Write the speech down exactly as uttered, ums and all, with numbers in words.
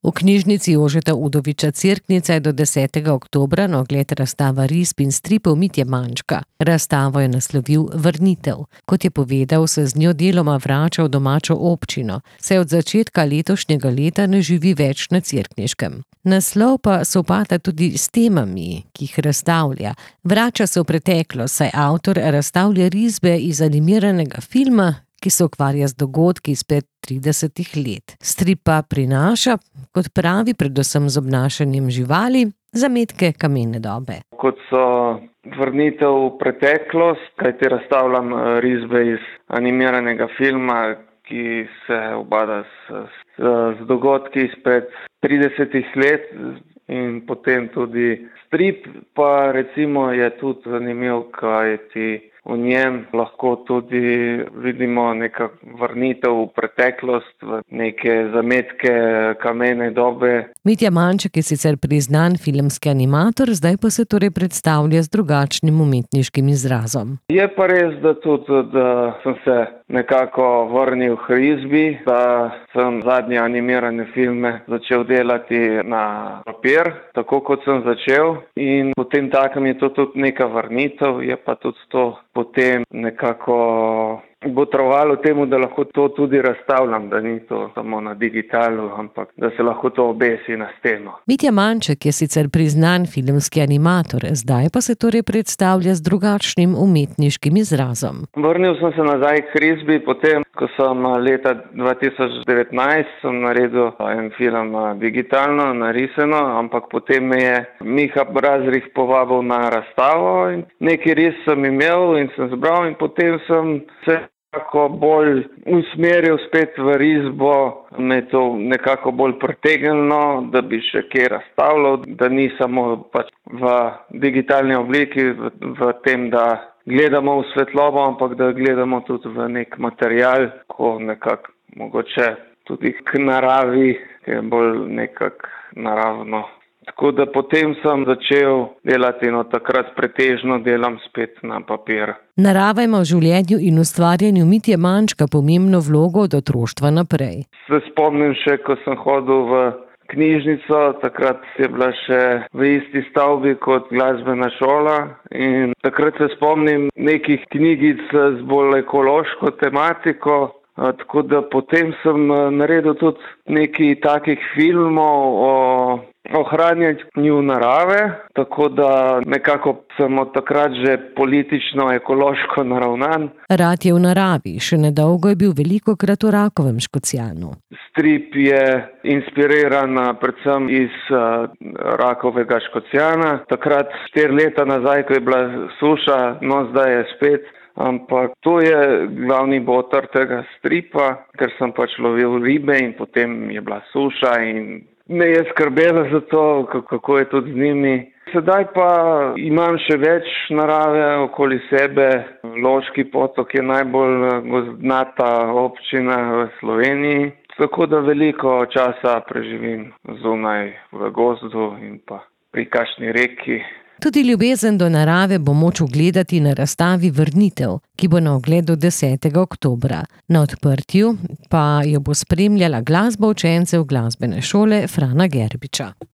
V knjižnici Jožeta Udoviča Cerknica je do desetega oktobra na ogled razstava risb in stripov Mitje Mančka. Razstavo je naslovil Vrnitev. Kot je povedal, se z njo deloma vrača v domačo občino, saj od začetka letošnjega leta ne živi več na Cerkniškem. Naslov pa sovpada tudi s temami, ki jih razstavlja. Vrača se v preteklost, saj avtor razstavlja risbe iz animiranega filma, ki se ukvarja z dogodki izpred tridesetih let. Strip pa prinaša, kot pravi, predvsem z obnašanjem živali, zametke kamene dobe. Kot so vrnitev v preteklost, kajti razstavljam risbe iz animiranega filma, ki se ubada s, s, z dogodki izpred tridesetih let, in potem tudi strip, pa recimo je tudi zanimiv, kajti v njem lahko tudi vidimo neka vrnitev v preteklost, v neke zametke kamene dobe. Mitja Manček je sicer priznan filmski animator, zdaj pa se torej predstavlja z drugačnim umetniškim izrazom. Je pa res, da tudi, da sem se nekako vrnil k risbi, da sem zadnje animirane filme začel delati na papir, tako kot sem začel, in potem takem je to tudi neka vrnitev, je pa tudi to potem nekako botrovalo temu, da lahko to tudi razstavljam, da ni to samo na digitalu, ampak da se lahko to obesi na steno. Mitja Manček je sicer priznan filmski animator, zdaj pa se torej predstavlja z drugačnim umetniškim izrazom. Vrnil sem se nazaj k risbi, potem, ko sem leta dva tisoč devetnajst sem naredil en film digitalno, narisano, ampak potem me je Miha Brazrih povabil na razstavo in neki ris sem imel in sem zbral in potem sem se nekako bolj usmeril spet v risbo, me to nekako bolj pritegnilo, da bi še kje razstavljal, da ni samo pač v digitalni obliki, v, v tem, da gledamo v svetlobo, ampak da gledamo tudi v nek material, ko nekako mogoče tudi k naravi, ki je bolj nekako naravno. Tako da potem sem začel delati, no takrat pretežno delam spet na papir. Narava ima v življenju in ustvarjanju Mitje Mančka pomembno vlogo od otroštva naprej. Se spomnim še, ko sem hodil v knjižnico, takrat je bila še v isti stavbi kot glasbena šola in takrat se spomnim nekih knjigic z bolj ekološko tematiko. Tako da potem sem naredil tudi nekaj takih filmov o ohranjanju narave, tako da nekako sem od takrat že politično, ekološko naravnan. Rad je v naravi, še nedolgo je bil velikokrat v Rakovem Škocjanu. Strip je inspiriran predvsem iz uh, Rakovega Škocjana. Takrat štiri leta nazaj, ko je bila suša, no zdaj je spet. Ampak to je glavni boter tega stripa, ker sem pač lovil ribe in potem je bila suša in me je skrbela za to, kako je tudi z njimi. Sedaj pa imam še več narave okoli sebe. Loški potok je najbolj gozdnata občina v Sloveniji, tako da veliko časa preživim zunaj v gozdu in pa pri kakšni reki. Tudi ljubezen do narave bo moč ugledati na razstavi Vrnitev, ki bo na ogledu desetega oktobra. Na odprtju pa jo bo spremljala glasba učencev glasbene šole Frana Gerbiča.